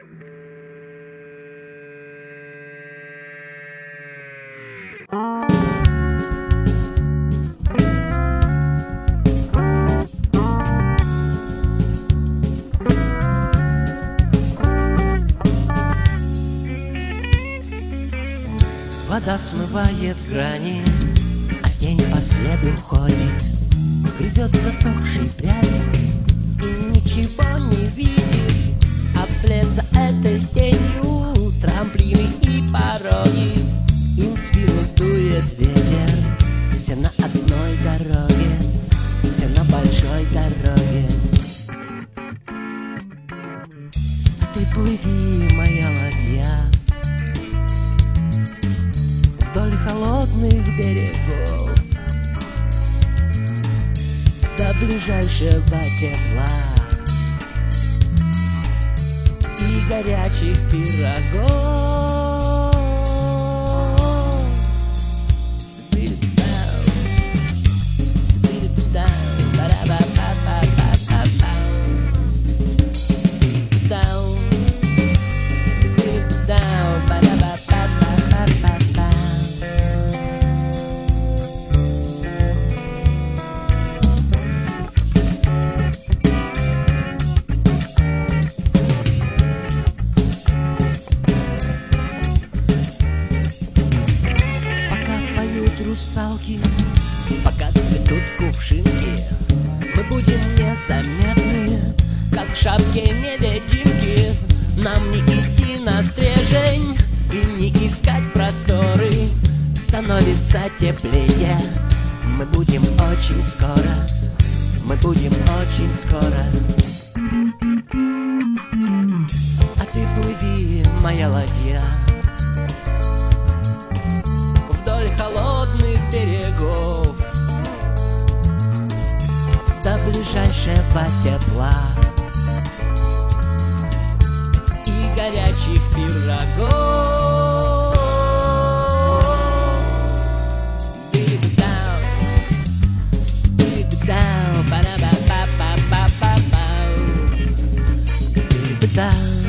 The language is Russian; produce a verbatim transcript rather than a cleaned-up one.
Вода смывает грани, а тень по следу ходит, грызет засохший пряник и ничего не видит. А вслед за этой тенью трамплины и пороги, им в спину дует ветер. Все на одной дороге, все на большой дороге. А ты плыви, моя ладья, вдоль холодных берегов до ближайшего тепла и горячих пирогов. Русалки, пока цветут кувшинки, мы будем незаметны, как в шапке невидимки. Нам не идти на стрежень и не искать просторы. Становится теплее, мы будем очень скоро, мы будем очень скоро. А ты плыви, моя ладья, вдоль холодных берегов до ближайшего тепла и горячих пирогов. Dig down, dig down, ba-da-ba-ba-ba-ba-ba. Dig down.